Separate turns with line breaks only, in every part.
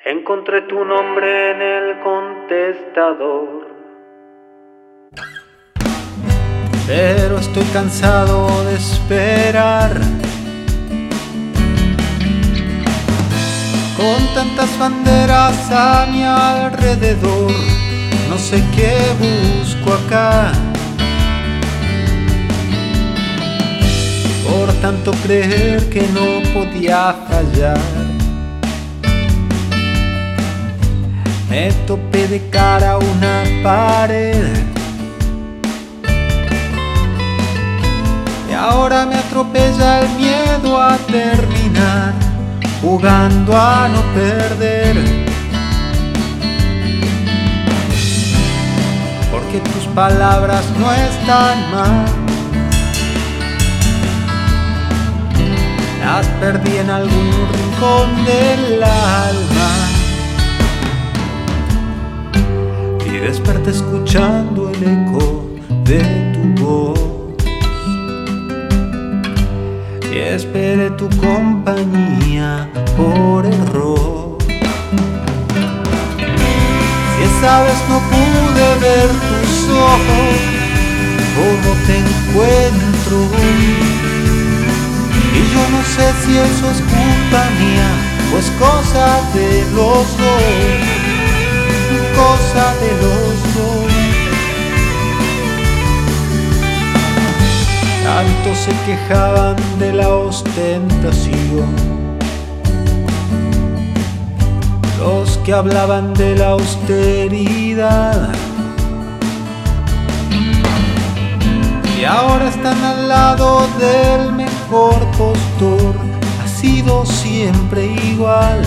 Encontré tu nombre en el contestador,
pero estoy cansado de esperar. Con tantas banderas a mi alrededor, no sé qué busco acá. Por tanto creer que no podía fallar, me topé de cara a una pared. Y ahora me atropella el miedo a terminar, jugando a no perder. Porque tus palabras no están mal, las perdí en algún rincón del alma. Y desperté escuchando el eco de tu voz, y esperé tu compañía por error. Si esa vez no pude ver tus ojos, ¿cómo te encuentro hoy? Y yo no sé si eso es culpa mía o es cosa de los dos, cosa de los dos. Tanto se quejaban de la ostentación los que hablaban de la austeridad, y ahora están al lado del mejor postor. Ha sido siempre igual,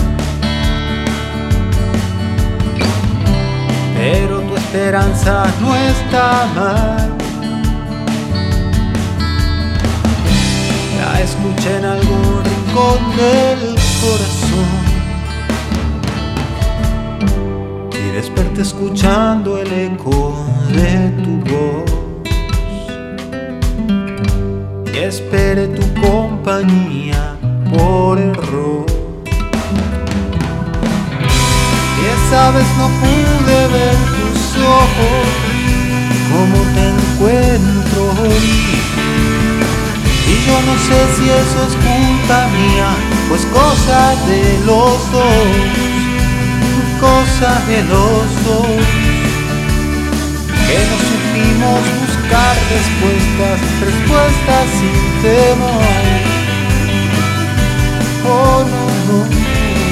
pero tu esperanza no está mal. La escuché en algún rincón del corazón, y desperté escuchando el eco de tu voz, y esperé tu compañía por error. Y esa vez no pude ver tus ojos, ¿cómo te encuentro hoy? Y yo no sé si eso es culpa mía, pues cosa de los dos, cosa de los dos. Que no supimos buscar respuestas sin temor. Oh, no, no.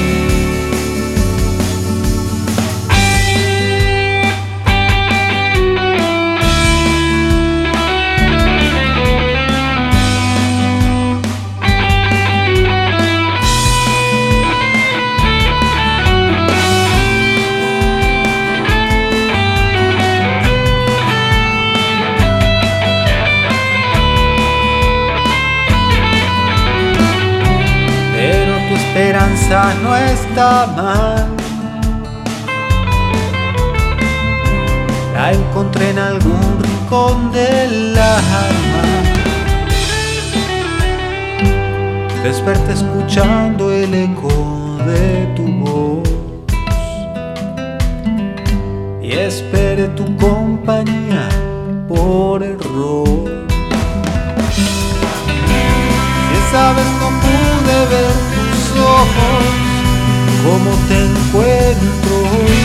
Esperanza no está mal, la encontré en algún rincón del alma. Desperté escuchando el eco de tu voz, y esperé tu compañía por error. Si esa vez no pude ver tus ojos, ¿cómo te encuentro hoy?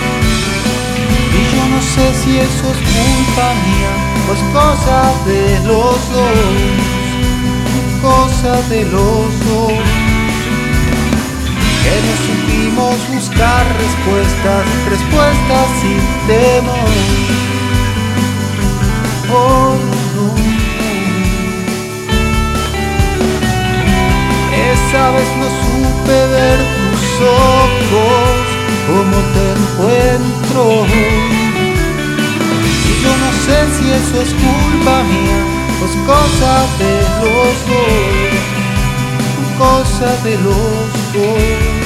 Y yo no sé si eso es culpa mía o es cosa de los dos, cosa de los dos. Que no supimos buscar respuestas sin temor. Oh, no. Esa vez no supe ver tus ojos, ¿cómo te encuentro hoy? Y yo no sé si eso es culpa mía, pues cosa de los dos, cosa de los dos.